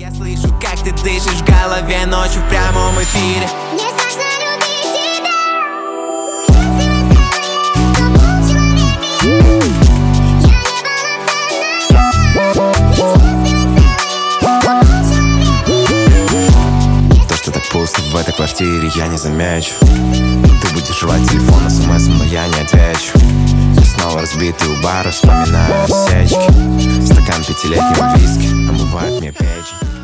Я слышу, как ты дышишь в голове ночью в прямом эфире. Мне страшно любить тебя. Если мы целые, то полчеловека я. Я неполноценная. Ведь если мы целые, то полчеловека я. То, что так пусто в этой квартире, я не замечу. Ты будешь рвать телефон смс, но я не отвечу. Я снова разбитый у бара, вспоминаю осечки. Стакан 5-летнего виски омывает мне печень.